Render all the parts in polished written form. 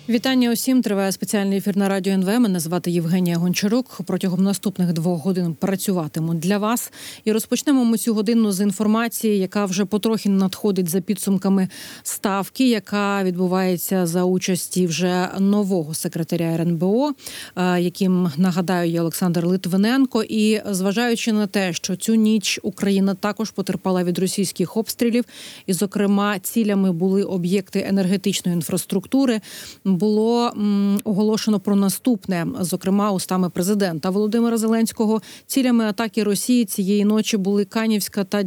Вітання усім. Триває спеціальний ефір на Радіо НВ. Мене звати Євгенія Гончарук. Протягом наступних 2 годин працюватиму для вас. І розпочнемо ми цю годину з інформації, яка вже потрохи надходить за підсумками ставки, яка відбувається за участі вже нового секретаря РНБО, яким, нагадаю, є Олександр Литвиненко. І зважаючи на те, що цю ніч Україна також потерпала від російських обстрілів, і, зокрема, цілями були об'єкти енергетичної інфраструктури, було оголошено про наступне, зокрема, устами президента Володимира Зеленського. Цілями атаки Росії цієї ночі були Канівська та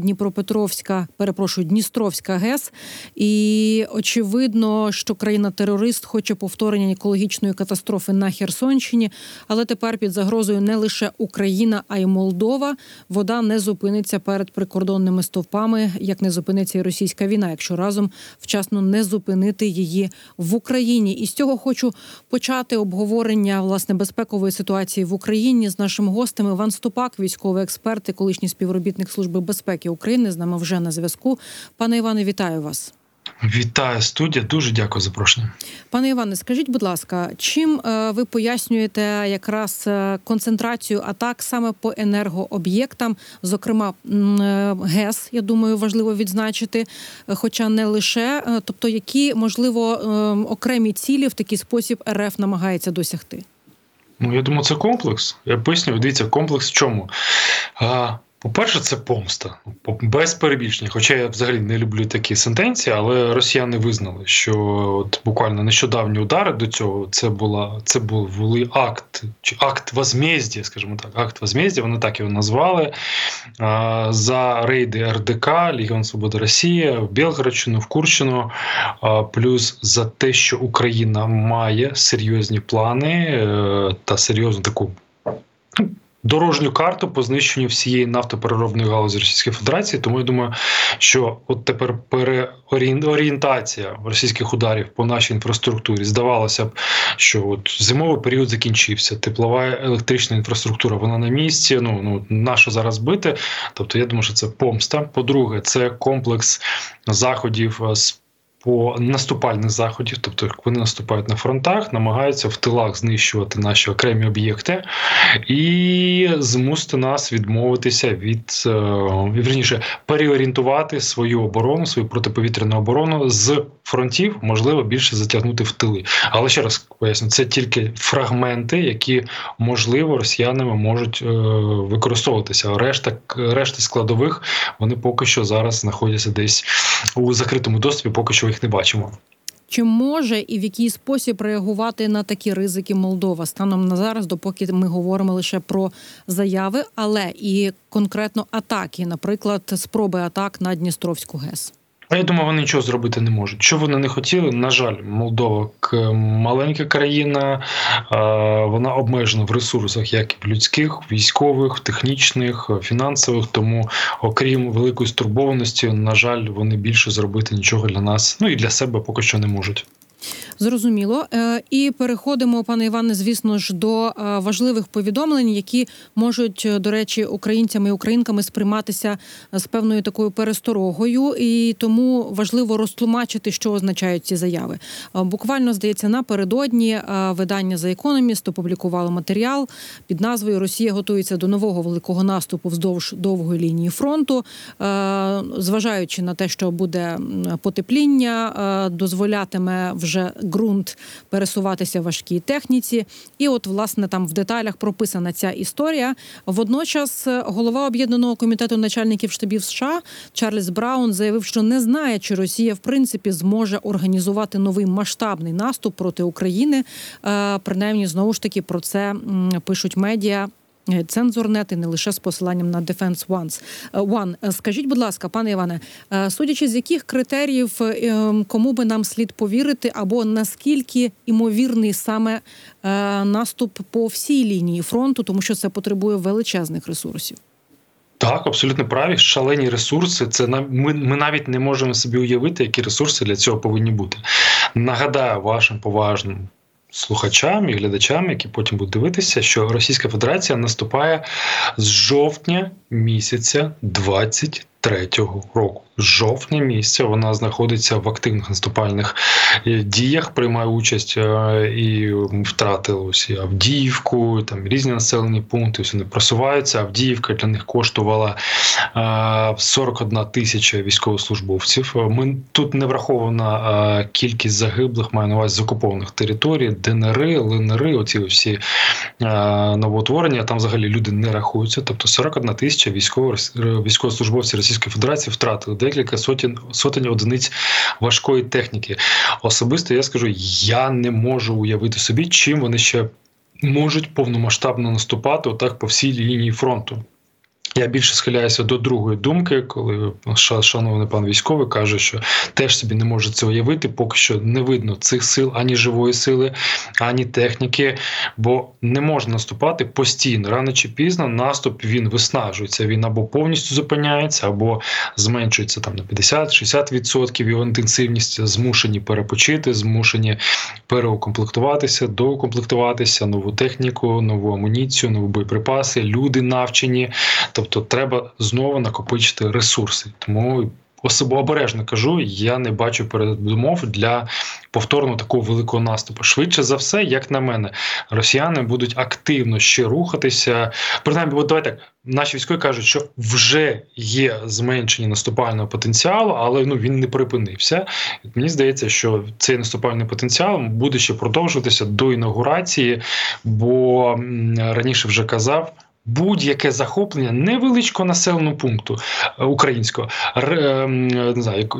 Дністровська ГЕС. І очевидно, що країна-терорист хоче повторення екологічної катастрофи на Херсонщині, але тепер під загрозою не лише Україна, а й Молдова. Вода не зупиниться перед прикордонними стовпами, як не зупиниться і російська війна, якщо разом вчасно не зупинити її в Україні. І з цього хочу почати обговорення, власне, безпекової ситуації в Україні з нашим гостем. Іван Ступак, військовий експерт і колишній співробітник Служби безпеки України, з нами вже на зв'язку. Пане Іване, вітаю вас. Вітаю, студія. Дуже дякую за запрошення. Пане Іване, скажіть, будь ласка, чим ви пояснюєте якраз концентрацію атак саме по енергооб'єктам, зокрема ГЕС, я думаю, важливо відзначити, хоча не лише, тобто які, можливо, окремі цілі в такий спосіб РФ намагається досягти? Я думаю, це комплекс. Я поясню, дивіться, комплекс в чому? По-перше, це помста. Без перебільшення. Хоча я взагалі не люблю такі сентенції, але росіяни визнали, що от буквально нещодавні удари до цього, це були акт возмездя, скажімо так, акт возмездя, вони так його назвали, за рейди РДК, Легіон Свободи Росії, в Білгородщину, в Курщину, плюс за те, що Україна має серйозні плани та серйозну таку дорожню карту по знищенню всієї нафтопереробної галузі Російської Федерації. Тому я думаю, що от тепер переорієнтація російських ударів по нашій інфраструктурі. Здавалося б, що от зимовий період закінчився, теплова електрична інфраструктура, вона на місці, на що зараз бити? Тобто я думаю, що це помста. По-друге, це комплекс заходів по наступальних заходів, тобто як вони наступають на фронтах, намагаються в тилах знищувати наші окремі об'єкти і змусити нас відмовитися переорієнтувати свою оборону, свою протиповітряну оборону з фронтів, можливо, більше затягнути в тили. Але ще раз поясню, це тільки фрагменти, які, можливо, росіянами можуть використовуватися. Решта складових, вони поки що зараз знаходяться десь у закритому доступі, поки що їх не бачимо. Чи може і в який спосіб реагувати на такі ризики Молдова станом на зараз, допоки ми говоримо лише про заяви, але і конкретно атаки, наприклад, спроби атак на Дністровську ГЕС? Я думаю, вони нічого зробити не можуть. Що вони не хотіли, на жаль, Молдова маленька країна, вона обмежена в ресурсах, як і в людських, військових, технічних, фінансових, тому окрім великої стурбованості, на жаль, вони більше зробити нічого для нас, і для себе поки що не можуть. Зрозуміло. І переходимо, пане Іване, звісно ж, до важливих повідомлень, які можуть, до речі, українцями і українками сприйматися з певною такою пересторогою, і тому важливо розтлумачити, що означають ці заяви. Буквально, здається, напередодні видання The Economist опублікувало матеріал під назвою «Росія готується до нового великого наступу вздовж довгої лінії фронту», зважаючи на те, що буде потепління, дозволятиме вже ґрунт пересуватися в важкій техніці. І от, власне, там в деталях прописана ця історія. Водночас голова Об'єднаного комітету начальників штабів США Чарльз Браун заявив, що не знає, чи Росія, в принципі, зможе організувати новий масштабний наступ проти України. Принаймні, знову ж таки, про це пишуть медіа. Цензорнет і не лише з посиланням на Defense One. Скажіть, будь ласка, пане Іване, судячи з яких критеріїв, кому би нам слід повірити, або наскільки імовірний саме наступ по всій лінії фронту, тому що це потребує величезних ресурсів? Так, абсолютно праві. Шалені ресурси. Це ми навіть не можемо собі уявити, які ресурси для цього повинні бути. Нагадаю вашим поважним слухачам і глядачам, які потім будуть дивитися, що Російська Федерація наступає з жовтня місяця 23-го року. З жовтня місяця вона знаходиться в активних наступальних діях, приймає участь і втратила ось Авдіївку, там різні населені пункти, вони просуваються. Авдіївка для них коштувала 41 тисяча військовослужбовців. Тут не врахована кількість загиблих, маю на увазі з окупованих територій, ДНРи, ЛНРи, оці всі новоутворення, там взагалі люди не рахуються. Тобто 41 тисяча військовослужбовців Російської Федерації втратили декілька сотень одиниць важкої техніки. Особисто я скажу, я не можу уявити собі, чим вони ще можуть повномасштабно наступати отак по всій лінії фронту. Я більше схиляюся до другої думки, коли шановний пан військовий каже, що теж собі не може це уявити, поки що не видно цих сил, ані живої сили, ані техніки, бо не можна наступати постійно. Рано чи пізно наступ, він виснажується, він або повністю зупиняється, або зменшується там на 50-60% його інтенсивність, змушені перепочити, змушені переукомплектуватися, доукомплектуватися, нову техніку, нову амуніцію, нові боєприпаси, люди навчені. Тобто треба знову накопичити ресурси. Тому обережно кажу, я не бачу передумов для повторного такого великого наступу. Швидше за все, як на мене, росіяни будуть активно ще рухатися. Принаймні, давай так, наші військові кажуть, що вже є зменшення наступального потенціалу, але він не припинився. Мені здається, що цей наступальний потенціал буде ще продовжуватися до інаугурації, бо раніше вже казав, будь-яке захоплення невеличкого населеного пункту українського, не знаю,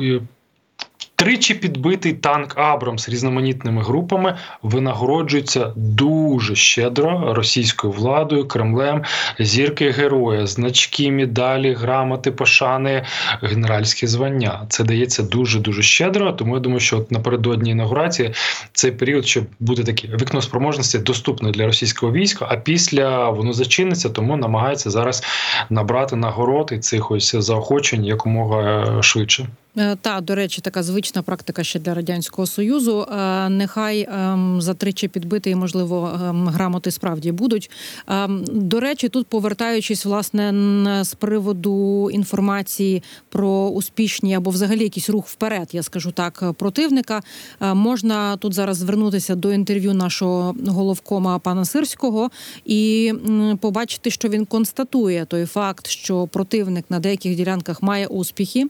тричі підбитий танк «Абрамс» різноманітними групами винагороджується дуже щедро російською владою, Кремлем, зірки героя, значки, медалі, грамоти, пошани, генеральські звання. Це дається дуже-дуже щедро, тому я думаю, що от напередодні інаугурації цей період ще буде таке вікно спроможності доступне для російського війська, а після воно зачиниться, тому намагається зараз набрати нагород і цих ось заохочень якомога швидше. Та, до речі, така звична практика ще для Радянського Союзу. Нехай за тричі підбити і, можливо, грамоти справді будуть. До речі, тут повертаючись, власне, з приводу інформації про успішні або взагалі якийсь рух вперед, я скажу так, противника, можна тут зараз звернутися до інтерв'ю нашого головкома пана Сирського і побачити, що він констатує той факт, що противник на деяких ділянках має успіхи,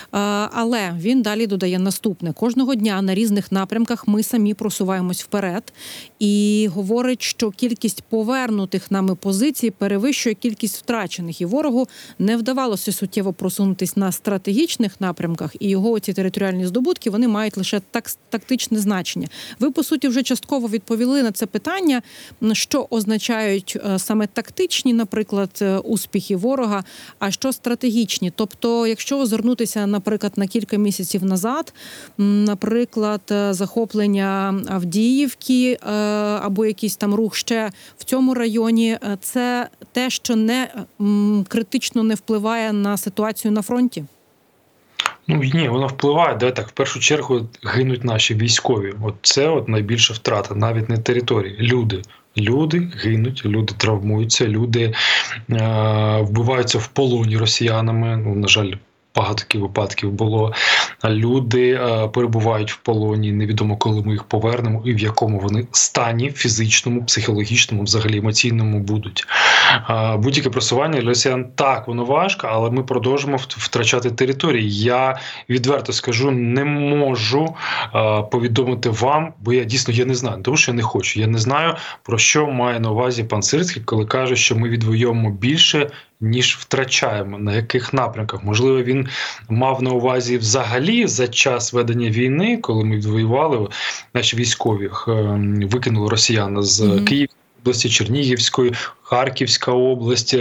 але він далі додає наступне. Кожного дня на різних напрямках ми самі просуваємось вперед. І говорить, що кількість повернутих нами позицій перевищує кількість втрачених. І ворогу не вдавалося суттєво просунутись на стратегічних напрямках. І його ці територіальні здобутки, вони мають лише тактичне значення. Ви, по суті, вже частково відповіли на це питання, що означають саме тактичні, наприклад, успіхи ворога, а що стратегічні. Тобто, якщо озирнутися, наприклад, на кілька місяців назад, наприклад, захоплення Авдіївки або якийсь там рух ще в цьому районі, це те, що не критично не впливає на ситуацію на фронті? Ні, воно впливає. Давай так, в першу чергу гинуть наші військові. Це найбільша втрата, навіть не території. Люди гинуть, люди травмуються, люди вбиваються в полоні росіянами. На жаль, багато таких випадків було. Люди перебувають в полоні, невідомо коли ми їх повернемо і в якому вони стані фізичному, психологічному, взагалі емоційному будуть. Будь-яке просування для росіян, так, воно важко, але ми продовжимо втрачати території. Я відверто скажу, не можу повідомити вам, бо я дійсно не знаю, тому що я не хочу. Я не знаю, про що має на увазі пан Сирський, коли каже, що ми відвоюємо більше, ніж втрачаємо, на яких напрямках. Можливо, він мав на увазі взагалі за час ведення війни, коли ми відвоювали, наші військові викинули росіян з Київської області, Чернігівської, Харківська область,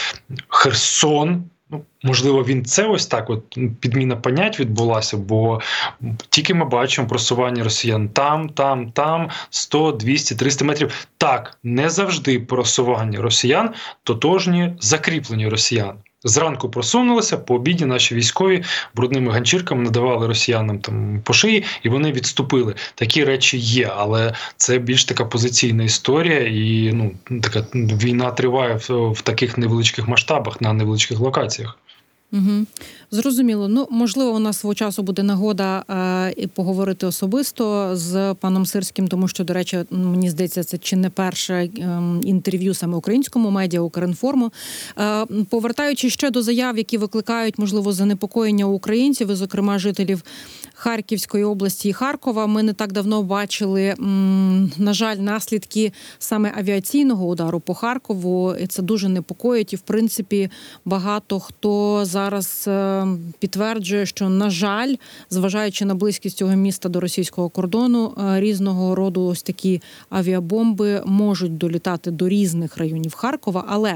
Херсон. Можливо, він це ось так, підміна понять відбулася, бо тільки ми бачимо просування росіян там, 100, 200, 300 метрів. Так, не завжди просування росіян тотожні закріплення росіян. Зранку просунулися, по обіді наші військові брудними ганчірками надавали росіянам там по шиї, і вони відступили. Такі речі є, але це більш така позиційна історія, і така війна триває в таких невеличких масштабах, на невеличких локаціях. Угу. Зрозуміло. Можливо, у нас свого часу буде нагода поговорити особисто з паном Сирським, тому що, до речі, мені здається, це чи не перше інтерв'ю саме українському медіа, Укрінформу. Повертаючись ще до заяв, які викликають, можливо, занепокоєння українців, і, зокрема, жителів Харківської області і Харкова, ми не так давно бачили, на жаль, наслідки саме авіаційного удару по Харкову, і це дуже непокоїть, і, в принципі, багато хто зараз підтверджує, що, на жаль, зважаючи на близькість цього міста до російського кордону, різного роду ось такі авіабомби можуть долітати до різних районів Харкова, але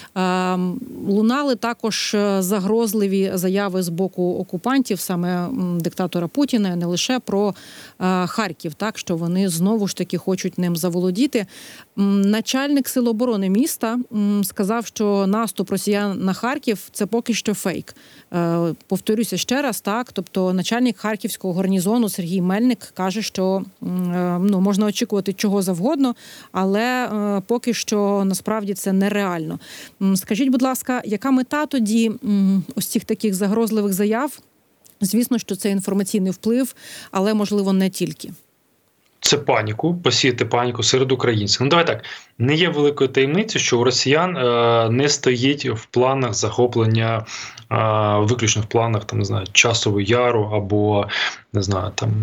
лунали також загрозливі заяви з боку окупантів, саме диктатора Путіна, не лише про Харків, так, що вони знову ж таки хочуть ним заволодіти. Начальник Сил оборони міста сказав, що наступ росіян на Харків – це поки що фейк. Повторюся ще раз, так, тобто начальник Харківського гарнізону Сергій Мельник каже, що можна очікувати чого завгодно, але поки що насправді це нереально. Скажіть, будь ласка, яка мета тоді ось цих таких загрозливих заяв? Звісно, що це інформаційний вплив, але, можливо, не тільки. Це посіяти паніку серед українців. Давай так, не є великою таємницею, що у росіян не стоїть в планах захоплення, виключно в планах, там, не знаю, Часового Яру або, не знаю, там,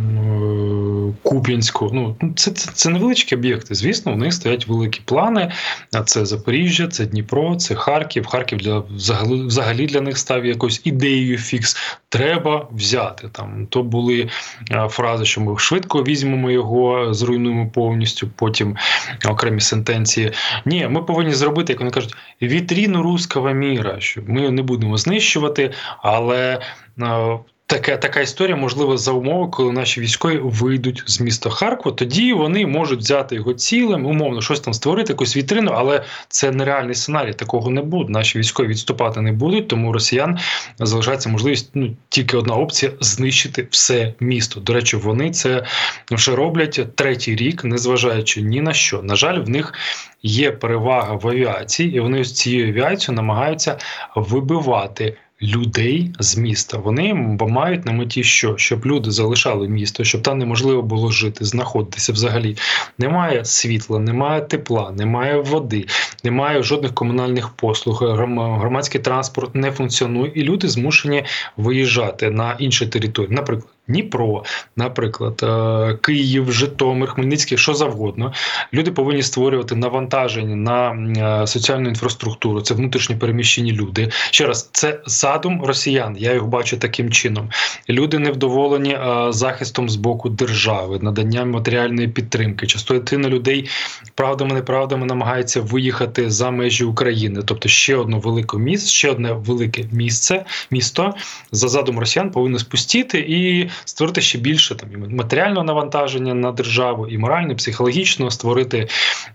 Куп'янську. Це невеличкі об'єкти. Звісно, у них стоять великі плани. Це Запоріжжя, це Дніпро, це Харків. Харків взагалі для них став якоюсь ідеєю фікс. Треба взяти. То були фрази, що ми швидко візьмемо його, зруйнуємо повністю, потім окремі сентенції. Ні, ми повинні зробити, як вони кажуть, вітріну руського міра, що ми не будемо знищувати, але така історія можлива за умови, коли наші військові вийдуть з міста Харкова, тоді вони можуть взяти його цілим, умовно, щось там створити, якусь вітрину, але це нереальний сценарій, такого не буде. Наші військові відступати не будуть, тому у росіян залишається можливість, тільки одна опція – знищити все місто. До речі, вони це вже роблять третій рік, незважаючи ні на що. На жаль, в них є перевага в авіації, і вони з цією авіацією намагаються вибивати людей з міста. Вони мають на меті що? Щоб люди залишали місто, щоб там неможливо було жити, знаходитися взагалі. Немає світла, немає тепла, немає води, немає жодних комунальних послуг, громадський транспорт не функціонує, і люди змушені виїжджати на інші території. Наприклад, Дніпро, наприклад, Київ, Житомир, Хмельницький, що завгодно. Люди повинні створювати навантаження на соціальну інфраструктуру, це внутрішньо переміщені люди. Ще раз, це задум росіян, я їх бачу таким чином. Люди невдоволені захистом з боку держави, наданням матеріальної підтримки. Частина людей правдами-неправдами намагається виїхати за межі України. Тобто ще одне велике місто за задумом росіян повинно спустити і створити ще більше і матеріального навантаження на державу, і морально, і психологічно, створити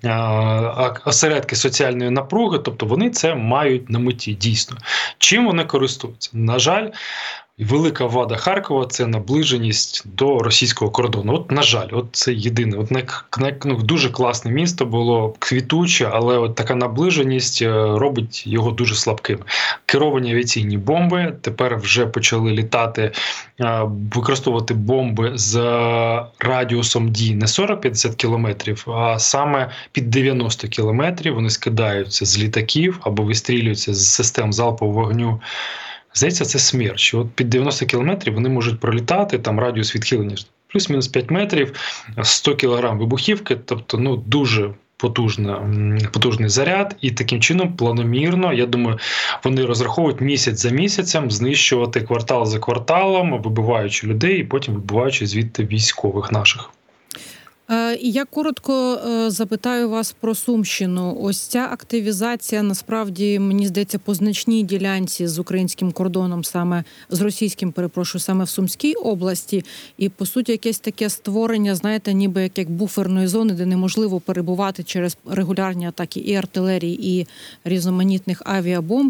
осередки соціальної напруги. Тобто вони це мають на меті дійсно. Чим вони користуються? На жаль, велика вада Харкова – це наближеність до російського кордону. На жаль, це єдине. Дуже класне місто було, квітуче, але така наближеність робить його дуже слабким. Керовані авіаційні бомби тепер вже почали літати, використовувати бомби з радіусом дії не 40-50 кілометрів, а саме під 90 кілометрів. Вони скидаються з літаків або вистрілюються з систем залпового вогню. Здається, це смерч. Під 90 кілометрів вони можуть пролітати, там радіус відхилення плюс-мінус 5 метрів, 100 кілограм вибухівки, тобто дуже потужний заряд, і таким чином планомірно, я думаю, вони розраховують місяць за місяцем знищувати квартал за кварталом, вибиваючи людей і потім вибиваючи звідти військових наших. І я коротко запитаю вас про Сумщину. Ось ця активізація, насправді, мені здається, по значній ділянці з українським кордоном, саме з російським, перепрошую, саме в Сумській області. І, по суті, якесь таке створення, знаєте, ніби як буферної зони, де неможливо перебувати через регулярні атаки і артилерії, і різноманітних авіабомб.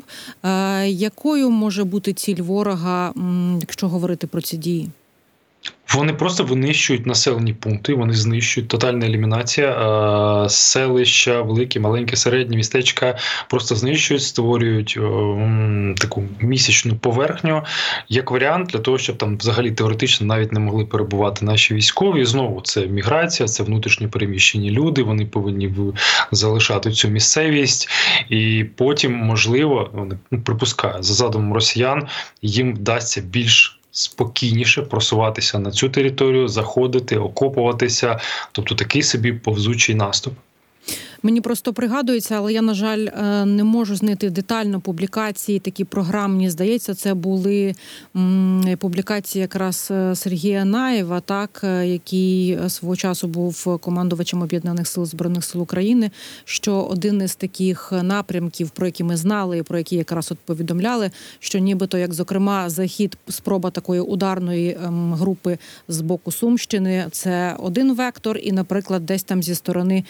Якою може бути ціль ворога, якщо говорити про ці дії? Вони просто винищують населені пункти, вони знищують, тотальна елімінація, селища, великі, маленькі, середні містечка просто знищують, створюють таку місячну поверхню, як варіант для того, щоб там взагалі теоретично навіть не могли перебувати наші військові. Знову це міграція, це внутрішньо переміщені люди, вони повинні залишати цю місцевість, і потім, можливо, вони припускають, за задумом росіян, їм вдасться більш спокійніше просуватися на цю територію, заходити, окопуватися, тобто такий собі повзучий наступ. Мені просто пригадується, але я, на жаль, не можу знайти детально публікації, такі програмні, здається, це були публікації якраз Сергія Наєва, так, який свого часу був командувачем Об'єднаних сил Збройних сил України, що один із таких напрямків, про які ми знали, і про які якраз от повідомляли, що нібито, як, зокрема, захід, спроба такої ударної групи з боку Сумщини, це один вектор, і, наприклад, десь там зі сторони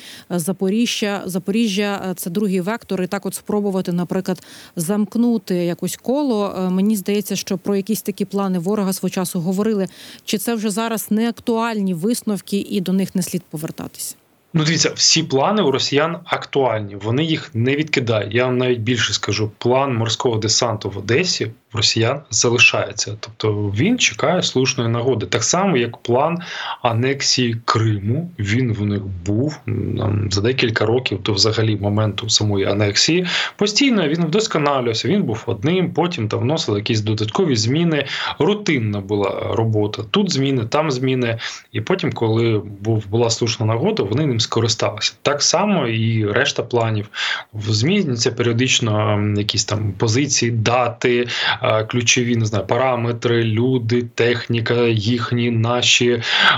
Запоріжжя – це другий вектор, і так от спробувати, наприклад, замкнути якось коло. Мені здається, що про якісь такі плани ворога свого часу говорили. Чи це вже зараз не актуальні висновки і до них не слід повертатися? Ну, дивіться, всі плани у росіян актуальні, вони їх не відкидають. Я вам навіть більше скажу, план морського десанту в Одесі в росіян залишається. Тобто він чекає слушної нагоди. Так само, як план анексії Криму, він в них був за декілька років до взагалі моменту самої анексії. Постійно він вдосконалювався, він був одним, потім там вносили якісь додаткові зміни. Рутинна була робота. Тут зміни, там зміни. І потім, коли була слушна нагода, вони ним скористалися. Так само і решта планів. Змінюються періодично якісь там позиції, дати, ключові, не знаю, параметри, люди, техніка, їхні, наші,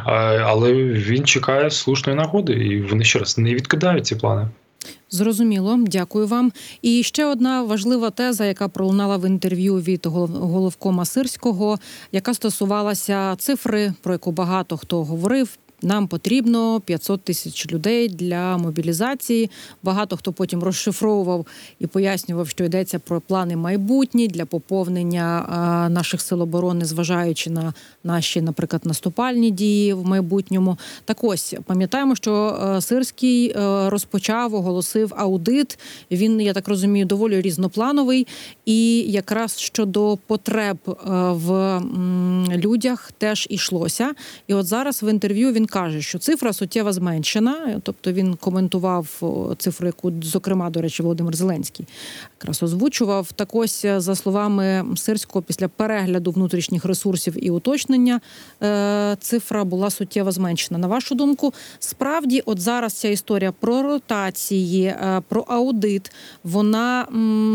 але він чекає слушної нагоди, і вони ще раз не відкидають ці плани. Зрозуміло, дякую вам. І ще одна важлива теза, яка пролунала в інтерв'ю від головкома Сирського, яка стосувалася цифри, про яку багато хто говорив. Нам потрібно 500 тисяч людей для мобілізації. Багато хто потім розшифровував і пояснював, що йдеться про плани майбутні для поповнення наших сил оборони, зважаючи на наші, наприклад, наступальні дії в майбутньому. Так ось, пам'ятаємо, що Сирський оголосив аудит. Він, я так розумію, доволі різноплановий. І якраз щодо потреб в людях теж ішлося. І от зараз в інтерв'ю він каже, що цифра суттєво зменшена, тобто він коментував цифру, яку, зокрема, до речі, Володимир Зеленський якраз озвучував. Так ось, за словами Сирського, після перегляду внутрішніх ресурсів і уточнення, цифра була суттєво зменшена. На вашу думку, справді, от зараз ця історія про ротації, про аудит, вона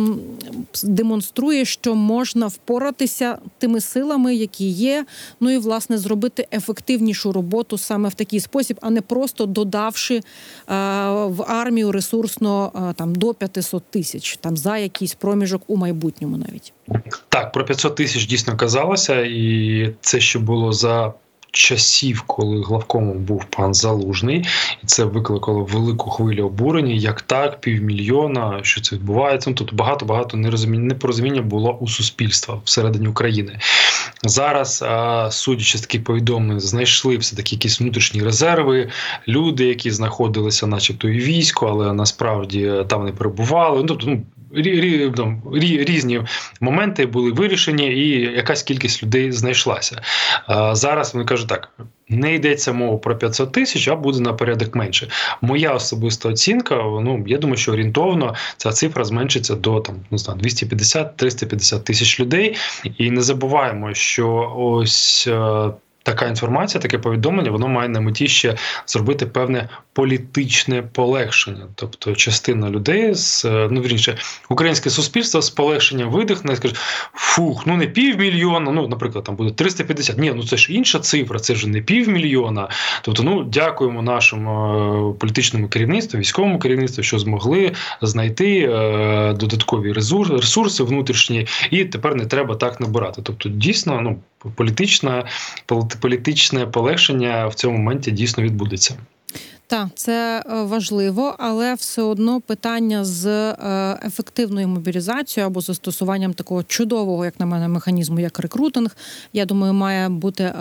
демонструє, що можна впоратися тими силами, які є, ну і, власне, зробити ефективнішу роботу саме в такий спосіб, а не просто додавши в армію ресурсно там до 500 тисяч, там за якийсь проміжок у майбутньому навіть. Так, про 500 тисяч дійсно казалося, і це ще було за часів, коли главкомом був пан Залужний, і це викликало велику хвилю обурення, як так, 500 000, що це відбувається. Ну, тут багато непорозуміння було у суспільства всередині України. Зараз, судячи з таких повідомлень, знайшли все-таки якісь внутрішні резерви, люди, які знаходилися начебто і війську, але насправді там не перебували. Різні моменти були вирішені, і якась кількість людей знайшлася. Зараз вони кажуть так, не йдеться мова про 500 тисяч, а буде на порядок менше. Моя особиста оцінка, я думаю, що орієнтовно ця цифра зменшиться до 250-350 тисяч людей. І не забуваємо, що ось така інформація, таке повідомлення, воно має на меті ще зробити певне політичне полегшення. Тобто частина людей, українське суспільство з полегшенням видихне і скаже, фух, не 500 000, наприклад, там буде 350. Ні, це ж інша цифра, це ж не 500 000. Тобто, дякуємо нашому політичному керівництву, військовому керівництву, що змогли знайти додаткові ресурси внутрішні, і тепер не треба так набирати. Тобто, дійсно, політичне полегшення в цьому моменті дійсно відбудеться. Так, це важливо, але все одно питання з ефективною мобілізацією або застосуванням такого чудового, як на мене, механізму, як рекрутинг, я думаю, має бути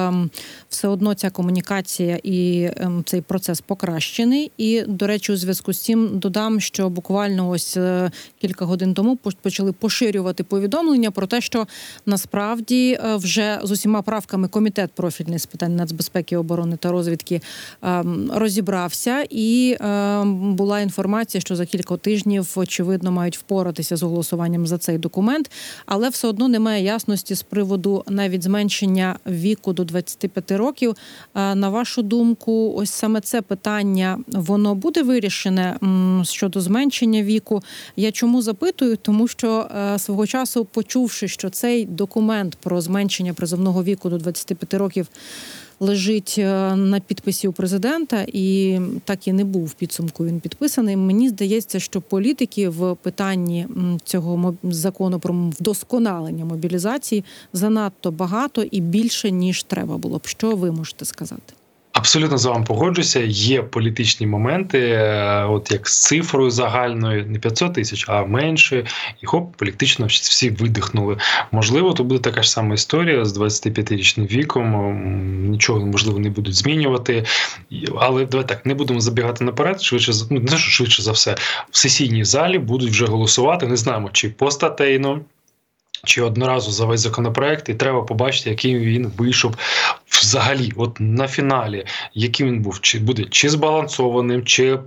все одно ця комунікація і цей процес покращений. І, до речі, у зв'язку з цим додам, що буквально ось кілька годин тому почали поширювати повідомлення про те, що насправді вже з усіма правками комітет профільний з питань нацбезпеки, оборони та розвідки розібрався, і була інформація, що за кілька тижнів, очевидно, мають впоратися з голосуванням за цей документ, але все одно немає ясності з приводу навіть зменшення віку до 25 років. На вашу думку, ось саме це питання, воно буде вирішене щодо зменшення віку? Я чому запитую? Тому що свого часу, почувши, що цей документ про зменшення призовного віку до 25 років лежить на підписі у президента, і так і не був в підсумку він підписаний. Мені здається, що політики в питанні цього закону про вдосконалення мобілізації занадто багато і більше, ніж треба було б. Що ви можете сказати? Абсолютно з вами погоджуюся. Є політичні моменти, от як з цифрою загальною, не 500 тисяч, а менше, і політично всі видихнули. Можливо, то буде така ж сама історія з 25-річним віком, нічого, можливо, не будуть змінювати, але давай так, не будемо забігати наперед, швидше за все, в сесійній залі будуть вже голосувати, не знаємо, чи постатейно, чи одноразу за весь законопроект, і треба побачити, яким він вийшов взагалі, от на фіналі, яким він був, чи буде чи збалансованим, чи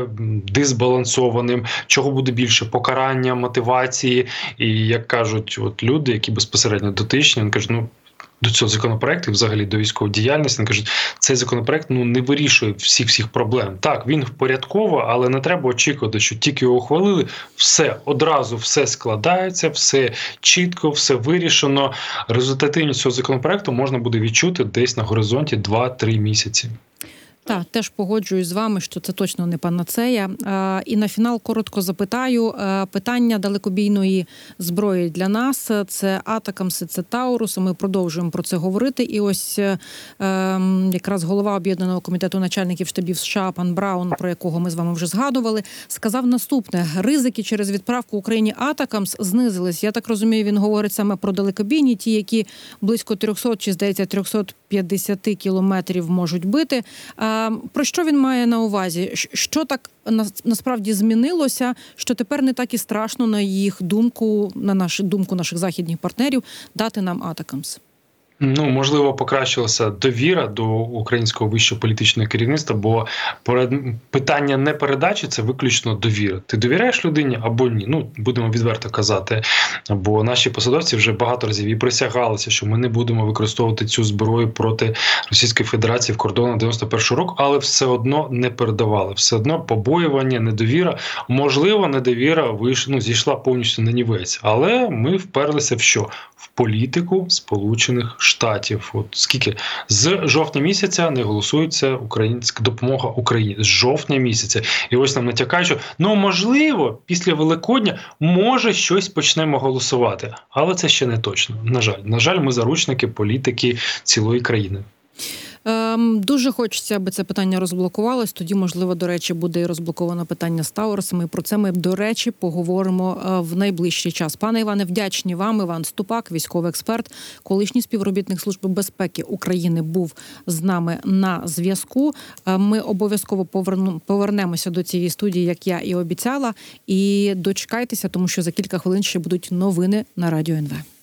дисбалансованим, чого буде більше, покарання, мотивації, і як кажуть от люди, які безпосередньо дотичні, вони кажуть, до цього законопроекту, взагалі до військової діяльності, вони кажуть, цей законопроект не вирішує всіх проблем. Так, він впорядково, але не треба очікувати, що тільки його ухвалили, одразу все складається, все чітко, все вирішено. Результативність цього законопроекту можна буде відчути десь на горизонті 2-3 місяці. Так, теж погоджуюсь з вами, що це точно не панацея. І на фінал коротко запитаю. Питання далекобійної зброї для нас – це Атакамси, це Таурус. Ми продовжуємо про це говорити. І ось якраз голова Об'єднаного комітету начальників штабів США пан Браун, про якого ми з вами вже згадували, сказав наступне. Ризики через відправку Україні Атакамс знизились. Я так розумію, він говорить саме про далекобійні, ті, які близько 300 чи, здається, 350 кілометрів можуть бити. Про що він має на увазі? Що так насправді змінилося, що тепер не так і страшно, на їх думку, на нашу думку наших західних партнерів, дати нам Атакамс? Можливо, покращилася довіра до українського вищого політичного керівництва, бо питання не передачі – це виключно довіра. Ти довіряєш людині або ні? Будемо відверто казати. Бо наші посадовці вже багато разів і присягалися, що ми не будемо використовувати цю зброю проти Російської Федерації в кордонах 91-го року, але все одно не передавали. Все одно побоювання, недовіра. Можливо, недовіра зійшла повністю на нівець. Але ми вперлися в що? В політику Сполучених Штатів. От скільки? З жовтня місяця не голосується українська допомога Україні. З жовтня місяця. І ось нам натякають, що можливо, після Великодня може щось почнемо голосувати. Але це ще не точно. На жаль. На жаль, ми заручники політики цілої країни. Дуже хочеться, аби це питання розблокувалось. Тоді, можливо, до речі, буде і розблоковано питання з Таурусами. Про це ми, до речі, поговоримо в найближчий час. Пане Іване, вдячні вам. Іван Ступак, військовий експерт, колишній співробітник Служби безпеки України, був з нами на зв'язку. Ми обов'язково повернемося до цієї студії, як я і обіцяла. І дочекайтеся, тому що за кілька хвилин ще будуть новини на Радіо НВ.